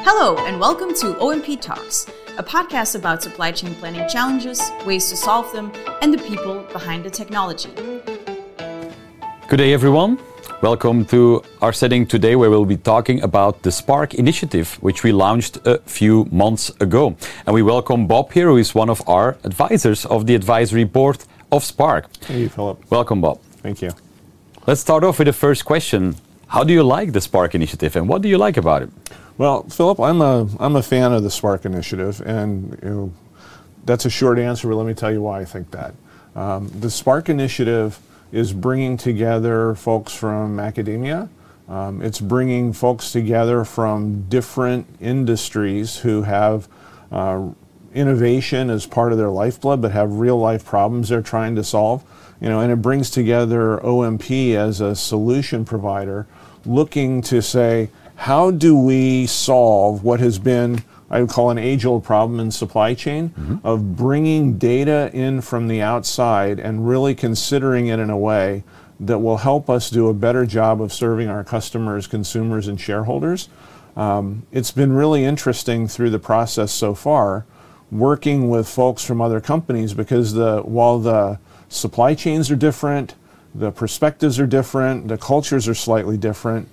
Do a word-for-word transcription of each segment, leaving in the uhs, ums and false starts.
Hello, and welcome to O M P Talks, a podcast about supply chain planning challenges, ways to solve them, and the people behind the technology. Good day, everyone. Welcome to our setting today, where we'll be talking about the Spark initiative, which we launched a few months ago. And we welcome Bob here, who is one of our advisors of the advisory board of Spark. Hey, Philip. Welcome, Bob. Thank you. Let's start off with the first question. How do you like the Spark initiative, and what do you like about it? Well, Philip, I'm a I'm a fan of the Spark initiative, and you know, that's a short answer, but let me tell you why I think that. Um, the Spark initiative is bringing together folks from academia. Um, it's bringing folks together from different industries who have uh, innovation as part of their lifeblood, but have real life problems they're trying to solve. You know, and it brings together O M P as a solution provider, looking to say, how do we solve what has been, I would call, an age-old problem in supply chain, mm-hmm. of bringing data in from the outside and really considering it in a way that will help us do a better job of serving our customers, consumers, and shareholders. Um, it's been really interesting through the process so far, working with folks from other companies, because the while the supply chains are different, the perspectives are different, the cultures are slightly different,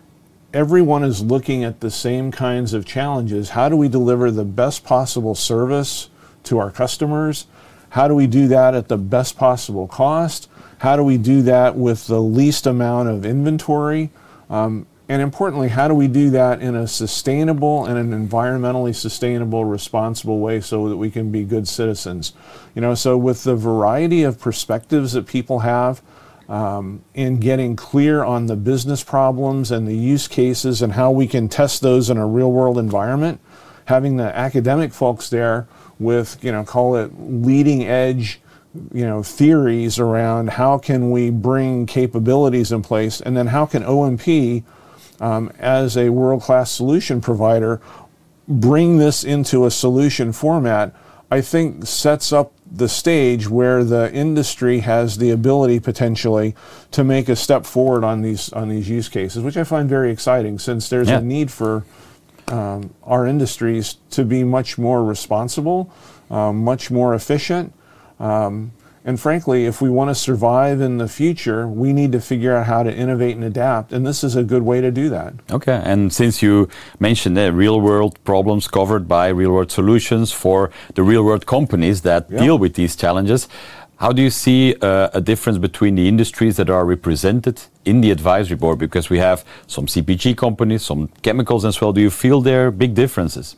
everyone is looking at the same kinds of challenges. How do we deliver the best possible service to our customers? How do we do that at the best possible cost? How do we do that with the least amount of inventory? Um, and importantly, how do we do that in a sustainable and an environmentally sustainable, responsible way so that we can be good citizens? You know, so with the variety of perspectives that people have, Um, in getting clear on the business problems and the use cases and how we can test those in a real world environment, having the academic folks there with, you know, call it leading edge, you know, theories around how can we bring capabilities in place, and then how can O M P, um, as a world-class solution provider, bring this into a solution format, I think sets up the stage where the industry has the ability potentially to make a step forward on these on these use cases, which I find very exciting, since there's yeah. a need for um, our industries to be much more responsible, um, much more efficient. Um, and frankly, if we want to survive in the future, we need to figure out how to innovate and adapt, and this is a good way to do that. Okay, and since you mentioned the real-world problems covered by real-world solutions for the real-world companies that yeah. deal with these challenges, how do you see uh, a difference between the industries that are represented in the advisory board? Because we have some C P G companies, some chemicals as well. Do you feel there are big differences?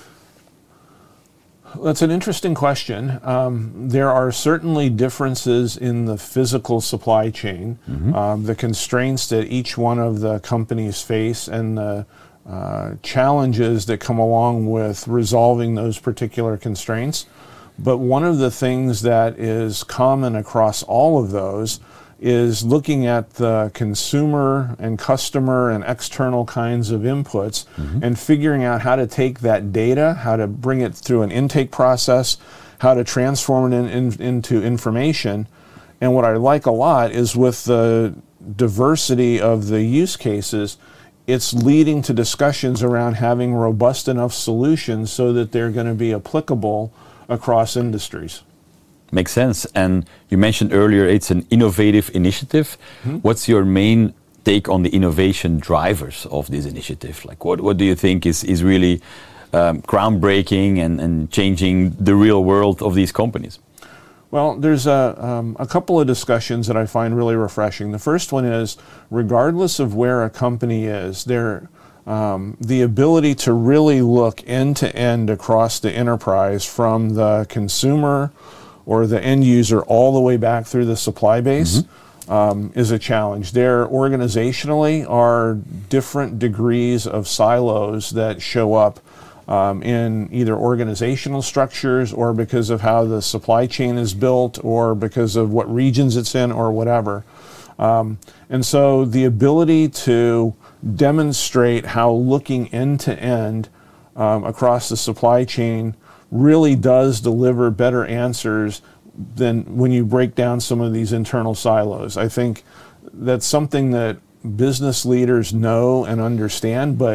That's an interesting question. Um, there are certainly differences in the physical supply chain, mm-hmm. um, the constraints that each one of the companies face, and the uh, challenges that come along with resolving those particular constraints. But one of the things that is common across all of those is looking at the consumer and customer and external kinds of inputs, mm-hmm. and figuring out how to take that data, how to bring it through an intake process, how to transform it in, in, into information. And what I like a lot is, with the diversity of the use cases, it's leading to discussions around having robust enough solutions so that they're going to be applicable across industries. Makes sense. And you mentioned earlier it's an innovative initiative. Mm-hmm. What's your main take on the innovation drivers of this initiative? Like, what, what do you think is, is really um, groundbreaking and, and changing the real world of these companies? Well, there's a, um, a couple of discussions that I find really refreshing. The first one is, regardless of where a company is, they're Um, the ability to really look end to end across the enterprise, from the consumer or the end user all the way back through the supply base, mm-hmm. um, is a challenge. There organizationally are different degrees of silos that show up um, in either organizational structures, or because of how the supply chain is built, or because of what regions it's in, or whatever. Um, and so the ability to demonstrate how looking end to end um, across the supply chain really does deliver better answers than when you break down some of these internal silos. I think that's something that business leaders know and understand, but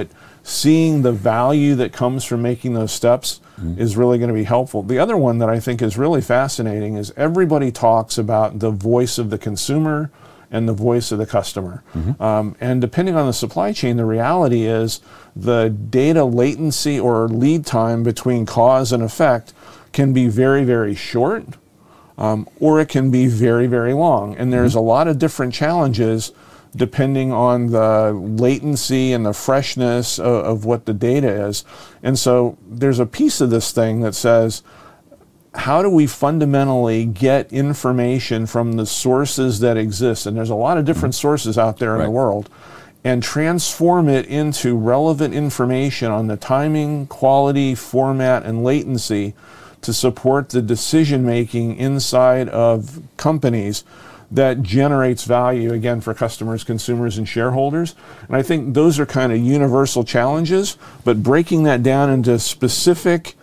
seeing the value that comes from making those steps mm-hmm. is really going to be helpful. The other one that I think is really fascinating is everybody talks about the voice of the consumer and the voice of the customer. Mm-hmm. Um, and depending on the supply chain, the reality is the data latency or lead time between cause and effect can be very, very short, um, or it can be very, very long. And there's mm-hmm. a lot of different challenges depending on the latency and the freshness of, of what the data is. And so there's a piece of this thing that says, how do we fundamentally get information from the sources that exist? And there's a lot of different sources out there in right. the world, and transform it into relevant information on the timing, quality, format, and latency to support the decision making inside of companies that generates value, again, for customers, consumers, and shareholders. And I think those are kind of universal challenges, but breaking that down into specific,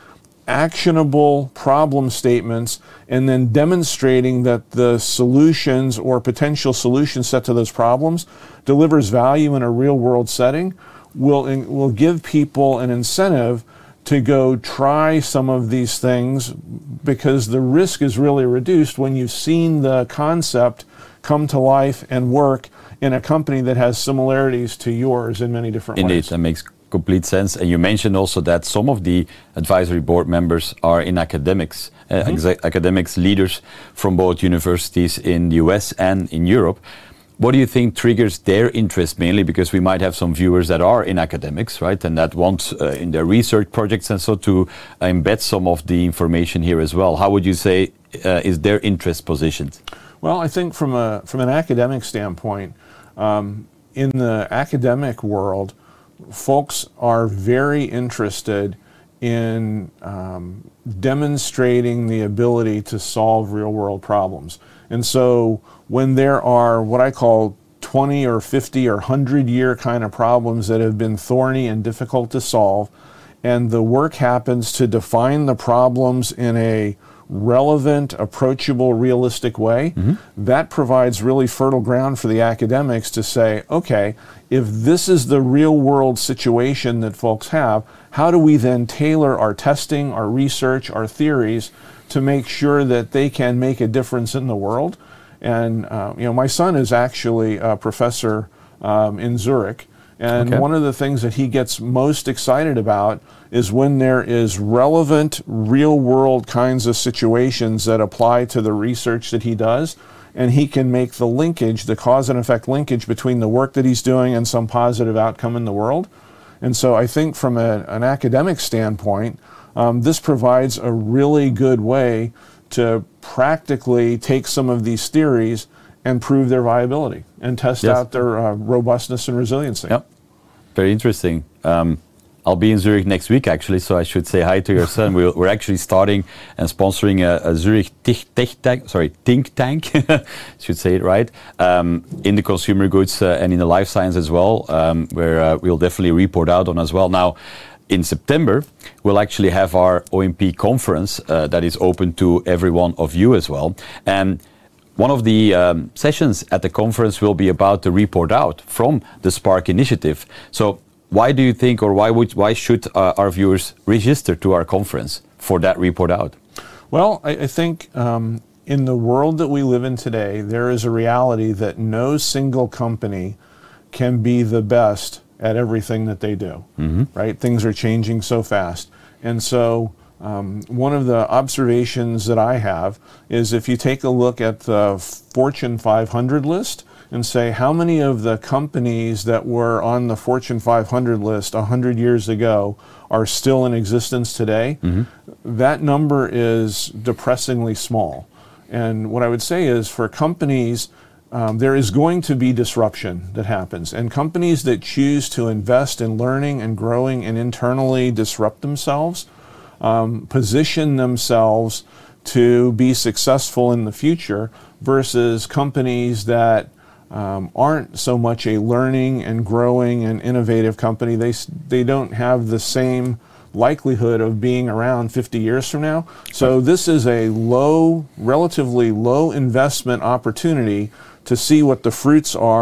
actionable problem statements, and then demonstrating that the solutions or potential solution set to those problems delivers value in a real-world setting will, will give people an incentive to go try some of these things, because the risk is really reduced when you've seen the concept come to life and work in a company that has similarities to yours in many different Indeed, ways. Indeed, that makes complete sense. And you mentioned also that some of the advisory board members are in academics, uh, mm-hmm. exa- academics, leaders from both universities in the U S and in Europe. What do you think triggers their interest mainly? Because we might have some viewers that are in academics, right, and that want uh, in their research projects and so to embed some of the information here as well. How would you say uh, is their interest positioned? Well, I think from a from an academic standpoint, um, in the academic world, folks are very interested in um, demonstrating the ability to solve real-world problems. And so when there are what I call twenty or fifty or one hundred year kind of problems that have been thorny and difficult to solve, and the work happens to define the problems in a relevant, approachable, realistic way, mm-hmm. that provides really fertile ground for the academics to say, okay, if this is the real world situation that folks have, how do we then tailor our testing, our research, our theories to make sure that they can make a difference in the world? And uh, you know, my son is actually a professor um, in Zurich, and okay. one of the things that he gets most excited about is when there is relevant, real-world kinds of situations that apply to the research that he does, and he can make the linkage, the cause and effect linkage between the work that he's doing and some positive outcome in the world. And so I think from a, an academic standpoint, um, this provides a really good way to practically take some of these theories and prove their viability and test yes. out their uh, robustness and resiliency. Yep, very interesting. Um, I'll be in Zurich next week, actually, so I should say hi to your son. We're, we're actually starting and sponsoring a, a Zurich tech, tech tank, sorry, think tank, should say it right, um, in the consumer goods uh, and in the life science as well, um, where uh, we'll definitely report out on as well. Now, in September, we'll actually have our O M P conference uh, that is open to every one of you as well. And one of the um, sessions at the conference will be about the report out from the Spark Initiative. So why do you think, or why would, why should uh, our viewers register to our conference for that report out? Well, I, I think um, in the world that we live in today, there is a reality that no single company can be the best at everything that they do, mm-hmm. right? Things are changing so fast. And so um, one of the observations that I have is if you take a look at the Fortune five hundred list and say how many of the companies that were on the Fortune five hundred list one hundred years ago are still in existence today, mm-hmm. that number is depressingly small. And what I would say is for companies, Um, there is going to be disruption that happens, and companies that choose to invest in learning and growing and internally disrupt themselves, um, position themselves to be successful in the future, versus companies that um, aren't so much a learning and growing and innovative company. They they don't have the same likelihood of being around fifty years from now. So this is a low, relatively low investment opportunity to see what the fruits are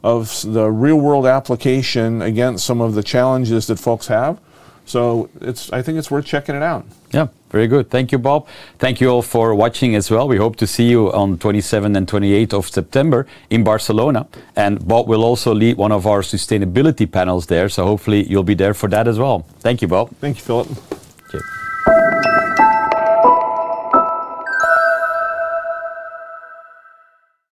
of the real world application against some of the challenges that folks have. So it's, I think it's worth checking it out. Yeah, very good. Thank you, Bob. Thank you all for watching as well. We hope to see you on twenty-seventh and twenty-eighth of September in Barcelona. And Bob will also lead one of our sustainability panels there. So hopefully you'll be there for that as well. Thank you, Bob. Thank you, Philip. Okay.